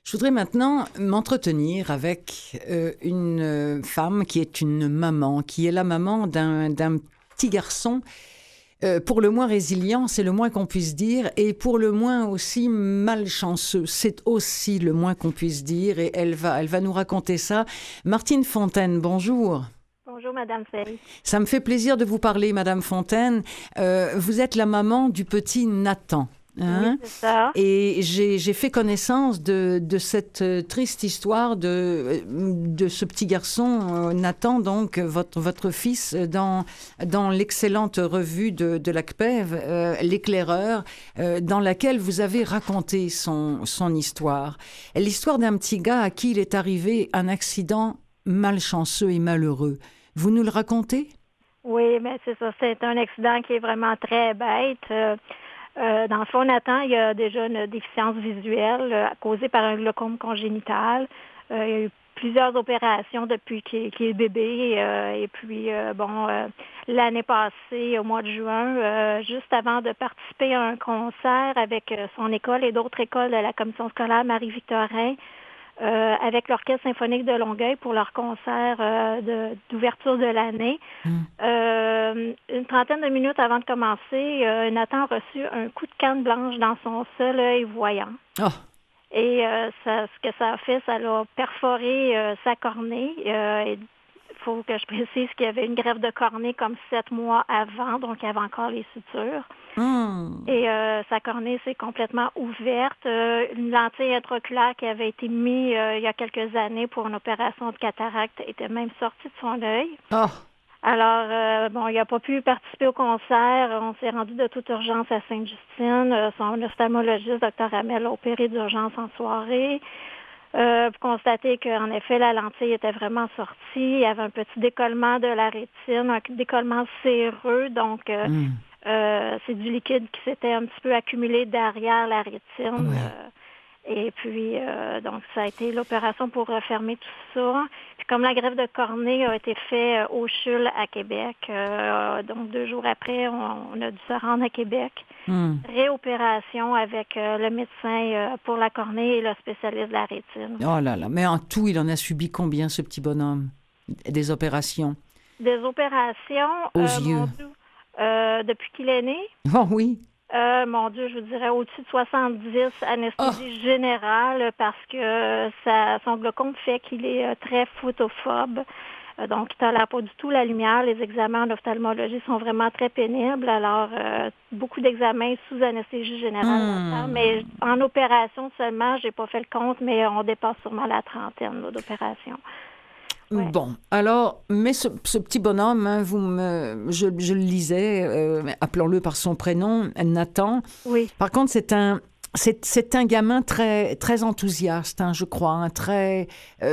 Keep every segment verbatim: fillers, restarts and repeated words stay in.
Je voudrais maintenant m'entretenir avec euh, une euh, femme qui est une maman, qui est la maman d'un, d'un petit garçon, euh, pour le moins résilient, c'est le moins qu'on puisse dire, et pour le moins aussi malchanceux, c'est aussi le moins qu'on puisse dire, et elle va, elle va nous raconter ça. Martine Fontaine, bonjour. Bonjour, Madame Fay. Ça me fait plaisir de vous parler, Madame Fontaine. Euh, vous êtes la maman du petit Nathan. Hein? Oui, c'est ça. Et j'ai, j'ai fait connaissance de, de cette triste histoire de, de ce petit garçon, euh, Nathan, donc votre, votre fils, dans, dans l'excellente revue de, de l'A C P E V, euh, L'éclaireur, euh, dans laquelle vous avez raconté son, son histoire. L'histoire d'un petit gars à qui il est arrivé un accident malchanceux et malheureux. Vous nous le racontez? Oui, mais c'est ça. C'est un accident qui est vraiment très bête. Euh, Euh, dans le fond, Nathan, il y a déjà une déficience visuelle euh, causée par un glaucome congénital. Euh, il y a eu plusieurs opérations depuis qu'il, qu'il est bébé. Euh, et puis, euh, bon, euh, l'année passée, au mois de juin, euh, juste avant de participer à un concert avec euh, son école et d'autres écoles de la commission scolaire Marie-Victorin, Euh, avec l'Orchestre symphonique de Longueuil pour leur concert euh, de, d'ouverture de l'année. Mm. Euh, une trentaine de minutes avant de commencer, euh, Nathan a reçu un coup de canne blanche dans son seul œil voyant. Oh. Et euh, ça, ce que ça a fait, ça l'a perforé euh, sa cornée. Euh, il faut que je précise qu'il y avait une greffe de cornée comme sept mois avant, donc il y avait encore les sutures. Mm. Et euh, sa cornée s'est complètement ouverte. Euh, une lentille intraoculaire qui avait été mise euh, il y a quelques années pour une opération de cataracte était même sortie de son œil. Oh. Alors, euh, bon, il n'a pas pu participer au concert. On s'est rendu de toute urgence à Sainte-Justine. Euh, son ophtalmologiste, docteur Hamel, a opéré d'urgence en soirée. Euh, pour constater qu'en effet, la lentille était vraiment sortie. Il y avait un petit décollement de la rétine, un décollement séreux. Donc, euh, Mm. euh, c'est du liquide qui s'était un petit peu accumulé derrière la rétine. Ouais. Euh, et puis, euh, donc, ça a été l'opération pour refermer tout ça. Puis, comme la greffe de cornée a été faite au C H U L à Québec, euh, donc deux jours après, on, on a dû se rendre à Québec. Mm. Réopération avec euh, le médecin euh, pour la cornée et le spécialiste de la rétine. Oh là là, mais en tout, il en a subi combien, ce petit bonhomme? Des opérations? Des opérations, Aux euh, yeux. mon Dieu, euh, depuis qu'il est né, Oh oui. euh, mon Dieu, je vous dirais au-dessus de soixante-dix anesthésie générale parce que ça, son glaucome fait qu'il est euh, très photophobe. Euh, donc, il ne tolère pas du tout la lumière. Les examens en ophtalmologie sont vraiment très pénibles. Alors, euh, beaucoup d'examens sous anesthésie générale. Hmm. à faire. Mais en opération seulement, j'ai pas fait le compte, mais on dépasse sûrement la trentaine là, d'opérations. Ouais. Bon, alors, mais ce, ce petit bonhomme, hein, vous me, je, je le lisais, euh, appelons-le par son prénom, Nathan. Oui. Par contre, c'est un, c'est, c'est un gamin très, très enthousiaste, hein, je crois, hein, très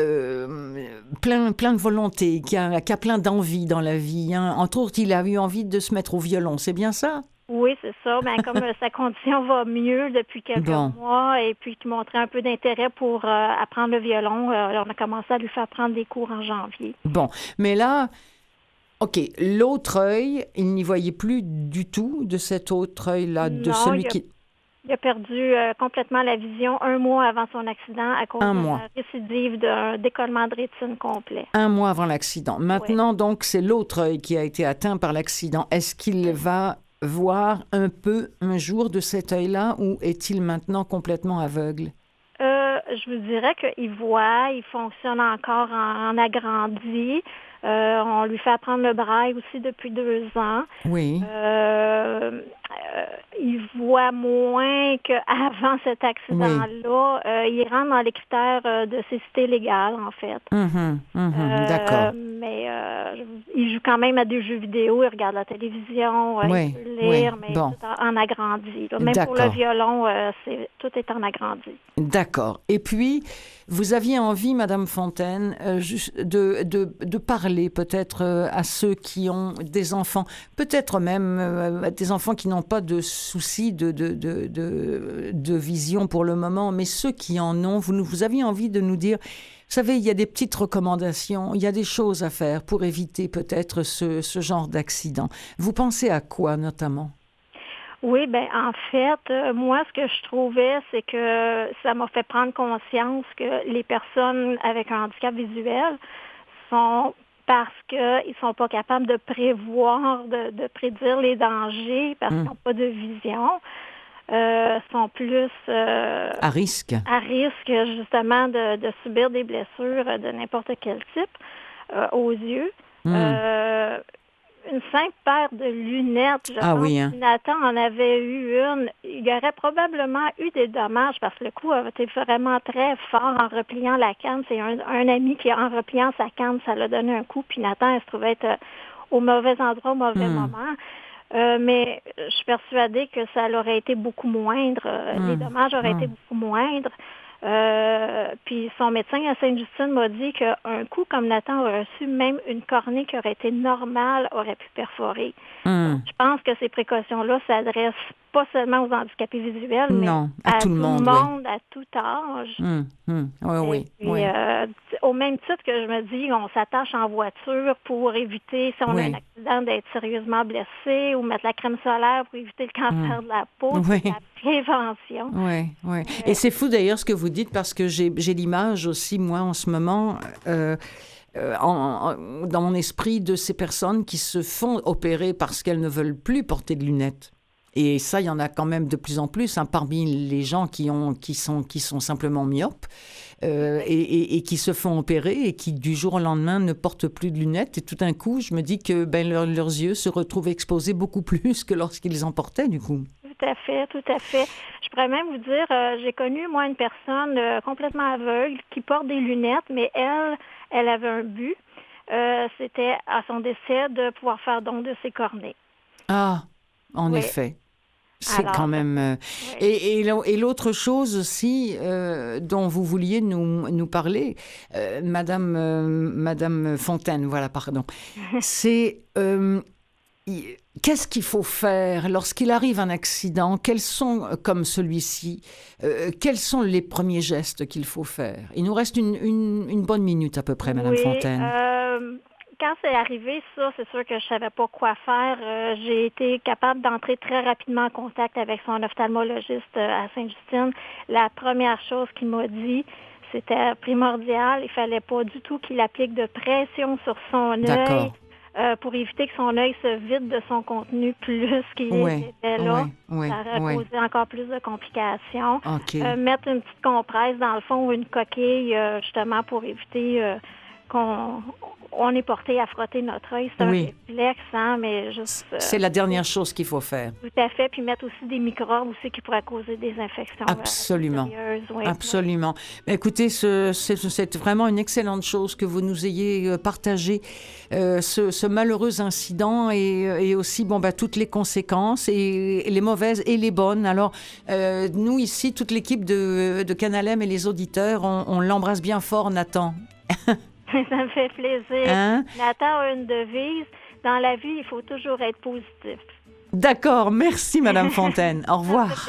euh, plein, plein de volonté, qui a, qui a plein d'envie dans la vie. Hein. Entre autres, il a eu envie de se mettre au violon, c'est bien ça? Oui, c'est ça. Ben, comme euh, sa condition va mieux depuis quelques Bon. mois et puis qu'il montrait un peu d'intérêt pour euh, apprendre le violon, euh, on a commencé à lui faire prendre des cours en janvier. Bon, mais là, OK, l'autre œil, il n'y voyait plus du tout de cet autre œil-là, de Non, celui il a, qui... il a perdu euh, complètement la vision un mois avant son accident à cause Un de mois. la récidive d'un décollement de rétine complet. Un mois avant l'accident. Maintenant, donc, c'est l'autre œil qui a été atteint par l'accident. Est-ce qu'il va voir un peu un jour de cet œil-là ou est-il maintenant complètement aveugle? Euh, je vous dirais qu'il voit, il fonctionne encore en, en agrandi. Euh, on lui fait apprendre le braille aussi depuis deux ans. Oui. Euh, euh, il voit moins qu'avant cet accident-là. Euh, il rentre dans les critères euh, de cécité légale, en fait. Mhm, mhm, Euh, d'accord. Mais euh, il joue quand même à des jeux vidéo, il regarde la télévision, euh, Oui, il peut lire, oui, mais bon. tout en, en agrandi. Là. Même pour le D'accord. violon, euh, c'est, tout est en agrandi. D'accord. Et puis, vous aviez envie, Madame Fontaine, euh, juste de, de, de parler peut-être euh, à ceux qui ont des enfants, peut-être même euh, des enfants qui n'ont pas de soucis de, de, de, de, de vision pour le moment, mais ceux qui en ont, vous, nous- vous aviez envie de nous dire, vous savez, il y a des petites recommandations, il y a des choses à faire pour éviter peut-être ce, ce genre d'accident. Vous pensez à quoi notamment? Oui, ben en fait, euh, moi, ce que je trouvais, c'est que ça m'a fait prendre conscience que les personnes avec un handicap visuel sont parce qu'ils sont pas capables de prévoir, de, de prédire les dangers, parce qu'ils Hum. n'ont pas de vision, euh, sont plus euh, À risque. à risque justement de, de subir des blessures de n'importe quel type euh, aux yeux. Hum. Euh, une simple paire de lunettes, je Ah pense oui, hein. que Nathan en avait eu une. Il y aurait probablement eu des dommages parce que le coup a été vraiment très fort en repliant la canne. C'est un, un ami qui, en repliant sa canne, ça l'a donné un coup. Puis Nathan, elle se trouvait être au mauvais endroit, au mauvais Hum. moment. Euh, mais je suis persuadée que ça aurait été beaucoup moindre. Euh, Les Hum. dommages auraient été Hum. beaucoup moindres. Euh, puis son médecin à Sainte-Justine m'a dit qu'un coup comme Nathan aurait reçu, même une cornée qui aurait été normale aurait pu perforer. Donc, Hum. je pense que ces précautions-là s'adressent pas seulement aux handicapés visuels, mais Non, à à tout le tout le monde, oui. monde, à tout âge. Hum. Hum. Oui, Et oui, puis, oui. euh, au même titre que je me dis, on s'attache en voiture pour éviter, si on a un Oui. accident, d'être sérieusement blessé ou mettre la crème solaire pour éviter le cancer Hum. de la peau, Oui. c'est de la prévention. Oui, oui. Euh, Et c'est fou d'ailleurs ce que vous dites parce que j'ai j'ai l'image aussi, moi, en ce moment, euh, euh, en- en- dans mon esprit, de ces personnes qui se font opérer parce qu'elles ne veulent plus porter de lunettes. Et ça, il y en a quand même de plus en plus hein, parmi les gens qui, ont, qui, sont, qui sont simplement myopes euh, et, et, et qui se font opérer et qui, du jour au lendemain, ne portent plus de lunettes. Et tout d'un coup, je me dis que ben, leur- leurs yeux se retrouvent exposés beaucoup plus que lorsqu'ils en portaient, du coup. Tout à fait, tout à fait. Je pourrais même vous dire, euh, j'ai connu, moi, une personne euh, complètement aveugle qui porte des lunettes, mais elle, elle avait un but. Euh, c'était à son décès de pouvoir faire don de ses cornets. Ah, en Oui. effet. C'est Alors, quand même... euh, oui. Et, et, l'au- et l'autre chose aussi euh, dont vous vouliez nous, nous parler, euh, Madame, euh, Madame Fontaine, voilà, pardon, c'est... euh, il- qu'est-ce qu'il faut faire lorsqu'il arrive un accident? Quels sont, euh, comme celui-ci, euh, quels sont les premiers gestes qu'il faut faire? Il nous reste une, une, une bonne minute à peu près, Madame Oui, Fontaine. euh, quand c'est arrivé, ça, c'est sûr que je savais pas quoi faire. Euh, j'ai été capable d'entrer très rapidement en contact avec son ophtalmologiste euh, à Sainte-Justine. La première chose qu'il m'a dit, c'était primordial. Il fallait pas du tout qu'il applique de pression sur son œil D'accord. euh, pour éviter que son œil se vide de son contenu plus qu'il Oui, était là. oui, oui, Ça aurait oui. causé encore plus de complications. OK. Euh, mettre une petite compresse dans le fond ou une coquille, euh, justement, pour éviter euh, qu'on on est porté à frotter notre œil. C'est un Oui. réflexe, hein, mais juste... euh, C'est la dernière chose qu'il faut faire. tout à fait. Puis mettre aussi des microbes aussi qui pourraient causer des infections euh, Absolument. sérieuses. Oui, Absolument. Mais écoutez, ce- c'est c'est vraiment une excellente chose que vous nous ayez euh, partagé euh, ce, ce malheureux incident et, euh, et aussi bon, bah, toutes les conséquences, et, et les mauvaises et les bonnes. Alors, euh, nous ici, toute l'équipe de, de Canal M et les auditeurs, on, on l'embrasse bien fort, Nathan. oui. Ça me fait plaisir. Hein? Nathan a une devise. Dans la vie, il faut toujours être positif. D'accord, merci Madame Fontaine. Au revoir.